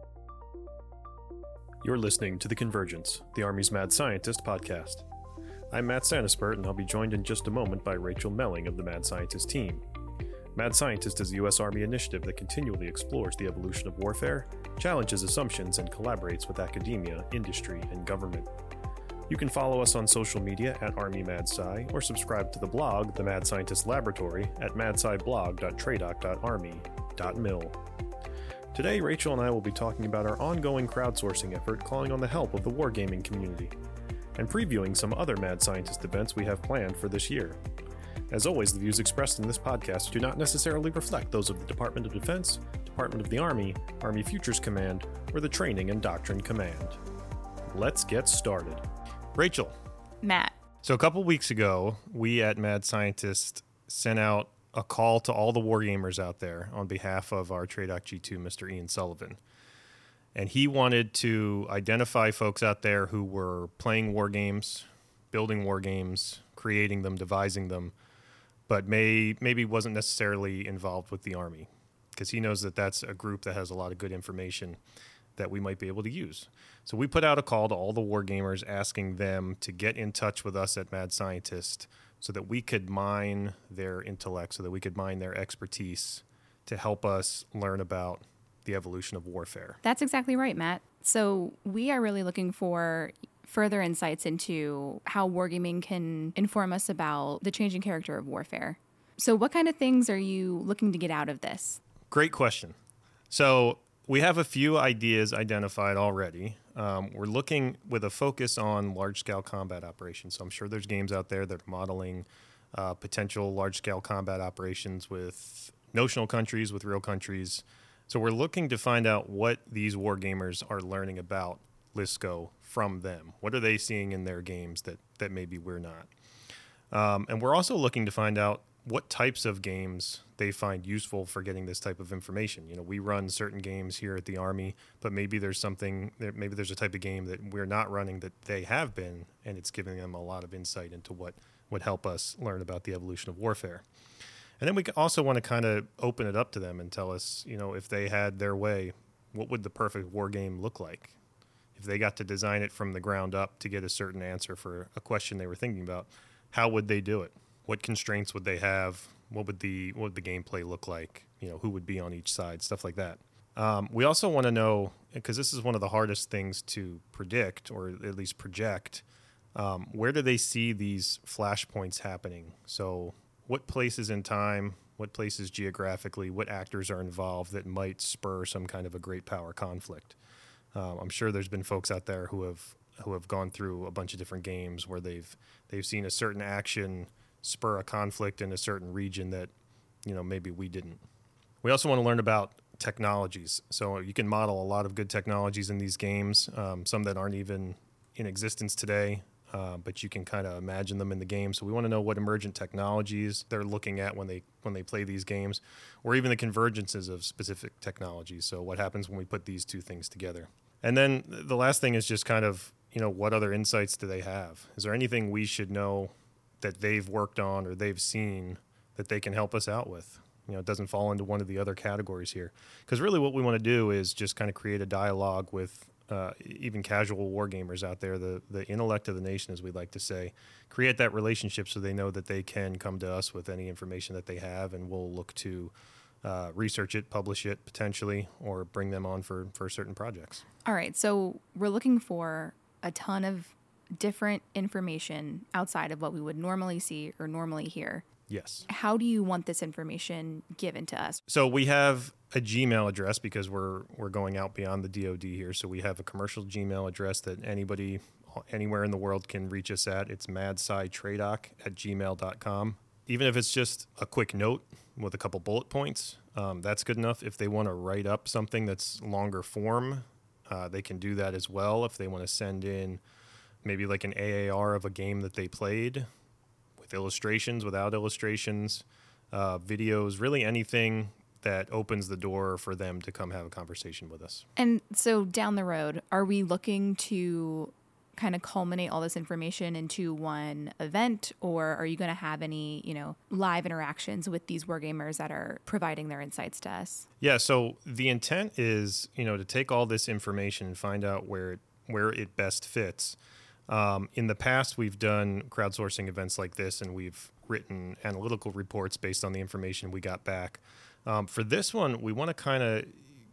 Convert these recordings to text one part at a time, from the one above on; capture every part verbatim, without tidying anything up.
You're listening to The Convergence, the Army's Mad Scientist podcast. I'm Matt Sanispert, and I'll be joined in just a moment by Rachel Melling of the Mad Scientist team. Mad Scientist is a U S Army initiative that continually explores the evolution of warfare, challenges assumptions, and collaborates with academia, industry, and government. You can follow us on social media at Army Mad Sci, or subscribe to the blog, The Mad Scientist Laboratory, at madsciblog dot tradoc dot army dot mil. Today, Rachel and I will be talking about our ongoing crowdsourcing effort calling on the help of the wargaming community, and previewing some other Mad Scientist events we have planned for this year. As always, the views expressed in this podcast do not necessarily reflect those of the Department of Defense, Department of the Army, Army Futures Command, or the Training and Doctrine Command. Let's get started. Rachel. Matt. So a couple weeks ago, we at Mad Scientist sent out a call to all the wargamers out there on behalf of our TRADOC G two, Mister Ian Sullivan. And he wanted to identify folks out there who were playing war games, building war games, creating them, devising them, but may maybe wasn't necessarily involved with the Army, because he knows that that's a group that has a lot of good information that we might be able to use. So we put out a call to all the wargamers asking them to get in touch with us at Mad Scientist so that we could mine their intellect, so that we could mine their expertise to help us learn about the evolution of warfare. That's exactly right, Matt. So we are really looking for further insights into how wargaming can inform us about the changing character of warfare. So what kind of things are you looking to get out of this? Great question. So we have a few ideas identified already. Um, we're looking with a focus on large-scale combat operations. So I'm sure there's games out there that are modeling uh, potential large-scale combat operations with notional countries, with real countries. So we're looking to find out what these war gamers are learning about LSCO from them. What are they seeing in their games that, that maybe we're not? Um, and we're also looking to find out what types of games they find useful for getting this type of information. You know, we run certain games here at the Army, but maybe there's something, maybe there's a type of game that we're not running that they have been, and it's giving them a lot of insight into what would help us learn about the evolution of warfare. And then we also want to kind of open it up to them and tell us, you know, if they had their way, what would the perfect war game look like? If they got to design it from the ground up to get a certain answer for a question they were thinking about, how would they do it? What constraints would they have? What would the what would the gameplay look like? You know, who would be on each side? Stuff like that. Um, we also want to know, because this is one of the hardest things to predict, or at least project, um, where do they see these flashpoints happening? So what places in time, what places geographically, what actors are involved that might spur some kind of a great power conflict? Um, I'm sure there's been folks out there who have who have gone through a bunch of different games where they've they've seen a certain action spur a conflict in a certain region that, you know, maybe we didn't. We also want to learn about technologies. So you can model a lot of good technologies in these games, um, some that aren't even in existence today, uh, but you can kind of imagine them in the game. So we want to know what emergent technologies they're looking at when they when they play these games, or even the convergences of specific technologies. So what happens when we put these two things together? And then the last thing is just kind of, you know, what other insights do they have? Is there anything we should know that they've worked on or they've seen that they can help us out with? You know, it doesn't fall into one of the other categories here. Because really what we want to do is just kind of create a dialogue with uh, even casual war gamers out there, the, the intellect of the nation, as we like to say. Create that relationship so they know that they can come to us with any information that they have, and we'll look to uh, research it, publish it potentially, or bring them on for, for certain projects. All right, so we're looking for a ton of different information outside of what we would normally see or normally hear. Yes. How do you want this information given to us? So we have a Gmail address because we're we're going out beyond the D O D here. So we have a commercial Gmail address that anybody anywhere in the world can reach us at. It's madscitradoc at gmail dot com. Even if it's just a quick note with a couple bullet points, um, that's good enough. If they want to write up something that's longer form, uh, they can do that as well. If they want to send in maybe like an A A R of a game that they played with illustrations, without illustrations, uh, videos, really anything that opens the door for them to come have a conversation with us. And so down the road, are we looking to kind of culminate all this information into one event, or are you going to have any, you know, live interactions with these wargamers that are providing their insights to us? Yeah, so the intent is, you know, to take all this information and find out where it, where it best fits. Um, in the past, we've done crowdsourcing events like this, and we've written analytical reports based on the information we got back. Um, for this one, we want to kind of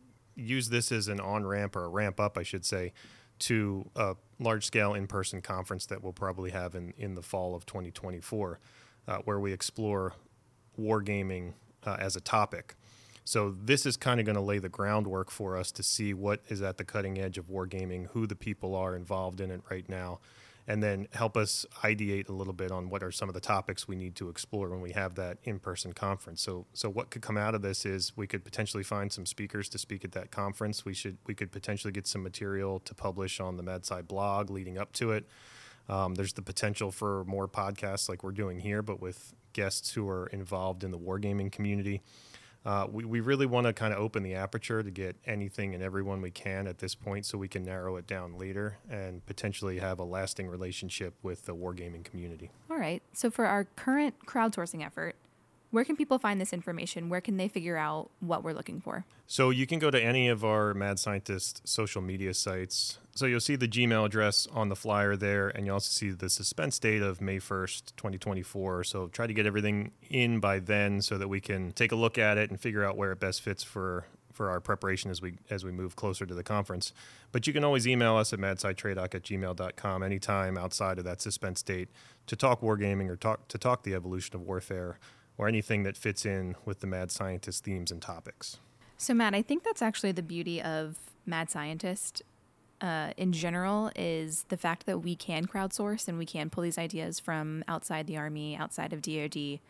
use this as an on-ramp, or a ramp up, I should say, to a large-scale in-person conference that we'll probably have in, in the fall of twenty twenty-four, uh, where we explore wargaming uh, as a topic. So this is kind of going to lay the groundwork for us to see what is at the cutting edge of wargaming, who the people are involved in it right now, and then help us ideate a little bit on what are some of the topics we need to explore when we have that in-person conference. So so what could come out of this is we could potentially find some speakers to speak at that conference. We should we could potentially get some material to publish on the MadSci blog leading up to it. Um, there's the potential for more podcasts like we're doing here, but with guests who are involved in the wargaming community. Uh, we, we really want to kind of open the aperture to get anything and everyone we can at this point, so we can narrow it down later and potentially have a lasting relationship with the wargaming community. All right. So for our current crowdsourcing effort, where can people find this information? Where can they figure out what we're looking for? So you can go to any of our Mad Scientist social media sites. So you'll see the Gmail address on the flyer there, and you also see the suspense date of May first, twenty twenty-four. So try to get everything in by then so that we can take a look at it and figure out where it best fits for, for our preparation as we as we move closer to the conference. But you can always email us at madscitradoc at gmail dot com anytime outside of that suspense date to talk wargaming or talk to talk the evolution of warfare, or anything that fits in with the Mad Scientist themes and topics. So, Matt, I think that's actually the beauty of Mad Scientist uh, in general, is the fact that we can crowdsource and we can pull these ideas from outside the Army, outside of D O D,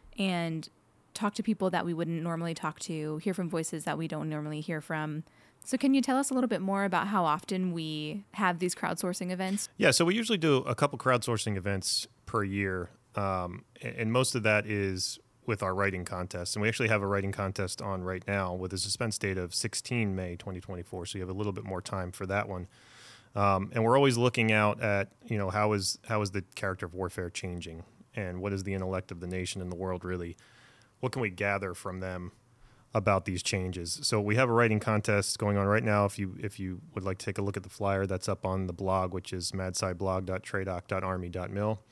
and talk to people that we wouldn't normally talk to, hear from voices that we don't normally hear from. So can you tell us a little bit more about how often we have these crowdsourcing events? Yeah, so we usually do a couple crowdsourcing events per year. Um, and most of that is with our writing contest. And we actually have a writing contest on right now with a suspense date of sixteen May twenty twenty-four. So you have a little bit more time for that one. Um, and we're always looking out at, you know, how is how is the character of warfare changing? And what is the intellect of the nation and the world really? What can we gather from them about these changes? So we have a writing contest going on right now. If you if you would like to take a look at the flyer, that's up on the blog, which is madsciblog dot tradoc dot army dot mil.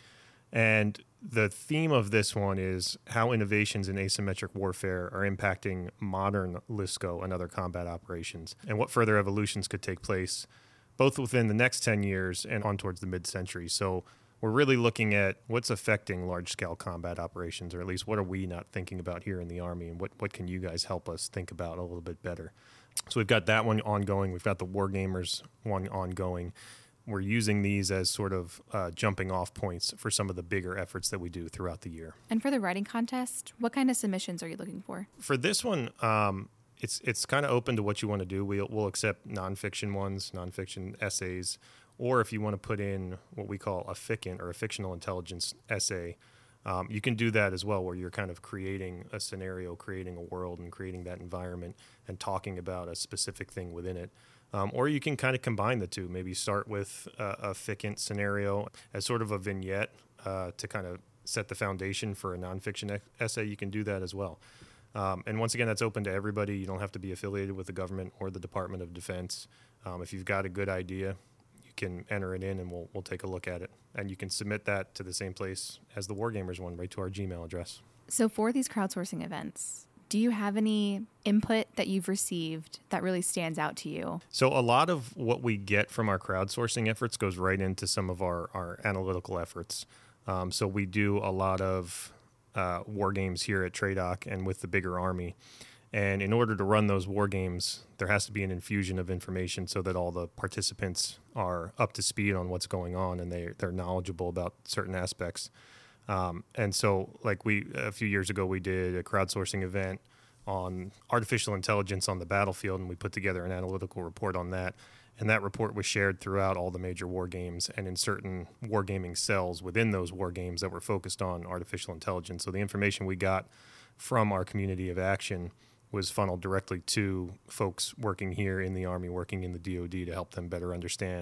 And the theme of this one is how innovations in asymmetric warfare are impacting modern LISCO and other combat operations, and what further evolutions could take place both within the next ten years and on towards the mid-century. So we're really looking at what's affecting large-scale combat operations, or at least what are we not thinking about here in the Army, and what, what can you guys help us think about a little bit better. So we've got that one ongoing. We've got the Wargamers one ongoing. We're using these as sort of uh, jumping off points for some of the bigger efforts that we do throughout the year. And for the writing contest, what kind of submissions are you looking for? For this one, um, it's it's kind of open to what you want to do. We'll, we'll accept nonfiction ones, nonfiction essays, or if you want to put in what we call a ficant or a fictional intelligence essay, um, you can do that as well, where you're kind of creating a scenario, creating a world, and creating that environment and talking about a specific thing within it. Um, or you can kind of combine the two, maybe start with a, a ficant scenario as sort of a vignette uh, to kind of set the foundation for a nonfiction e- essay. You can do that as well. Um, and once again, that's open to everybody. You don't have to be affiliated with the government or the Department of Defense. Um, if you've got a good idea, you can enter it in and we'll we'll take a look at it. And you can submit that to the same place as the Wargamers one, right to our Gmail address. So for these crowdsourcing events, do you have any input that you've received that really stands out to you? So a lot of what we get from our crowdsourcing efforts goes right into some of our, our analytical efforts. Um, so we do a lot of uh, war games here at TRADOC and with the bigger Army. And in order to run those war games, there has to be an infusion of information so that all the participants are up to speed on what's going on and they, they're knowledgeable about certain aspects. Um, and so, like we a few years ago, we did a crowdsourcing event on artificial intelligence on the battlefield, and we put together an analytical report on that. And that report was shared throughout all the major war games and in certain wargaming cells within those war games that were focused on artificial intelligence. So the information we got from our community of action was funneled directly to folks working here in the Army, working in the D O D to help them better understand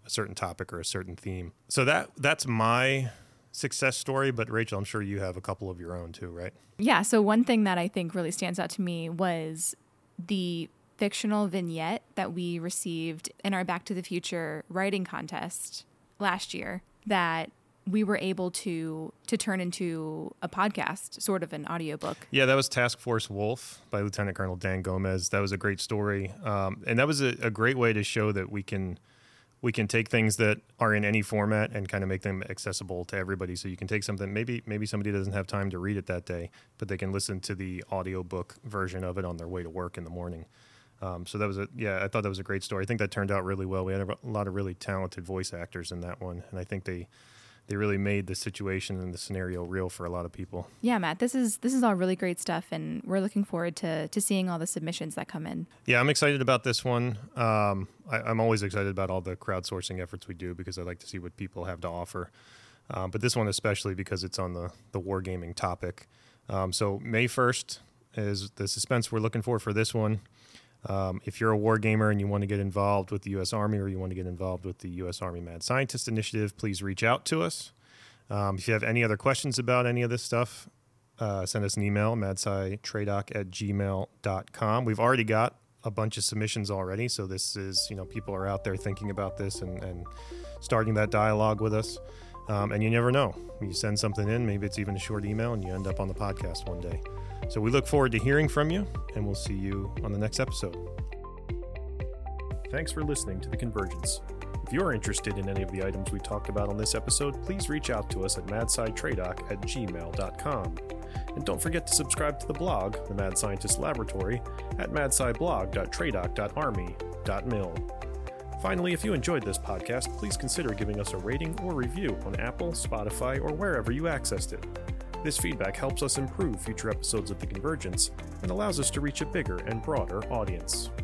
a certain topic or a certain theme. So that that's my success story. But Rachel, I'm sure you have a couple of your own too, right? Yeah. So one thing that I think really stands out to me was the fictional vignette that we received in our Back to the Future writing contest last year that we were able to to turn into a podcast, sort of an audiobook. Yeah, that was Task Force Wolf by Lieutenant Colonel Dan Gomez. That was a great story. Um, and that was a, a great way to show that we can we can take things that are in any format and kind of make them accessible to everybody. So you can take something, maybe maybe somebody doesn't have time to read it that day, but they can listen to the audiobook version of it on their way to work in the morning. Um, so that was a, yeah, I thought that was a great story. I think that turned out really well. We had a lot of really talented voice actors in that one. And I think they, they really made the situation and the scenario real for a lot of people. Yeah, Matt, this is, this is all really great stuff. And we're looking forward to, to seeing all the submissions that come in. Yeah, I'm excited about this one. Um, I, I'm always excited about all the crowdsourcing efforts we do because I like to see what people have to offer. Um, but this one especially because it's on the, the wargaming topic. Um, so May first is the suspense we're looking for for this one. Um, if you're a war gamer and you want to get involved with the U S Army or you want to get involved with the U S Army Mad Scientist Initiative, please reach out to us. Um, if you have any other questions about any of this stuff, uh, send us an email, madscitradoc at gmail dot com. We've already got a bunch of submissions already, so this is, you know, people are out there thinking about this and, and starting that dialogue with us. Um, and you never know. You send something in, maybe it's even a short email, and you end up on the podcast one day. So we look forward to hearing from you, and we'll see you on the next episode. Thanks for listening to The Convergence. If you're interested in any of the items we talked about on this episode, please reach out to us at madscitradoc at gmail dot com. And don't forget to subscribe to the blog, The Mad Scientist Laboratory, at madsciblog dot tradoc dot army dot mil. Finally, if you enjoyed this podcast, please consider giving us a rating or review on Apple, Spotify, or wherever you accessed it. This feedback helps us improve future episodes of The Convergence and allows us to reach a bigger and broader audience.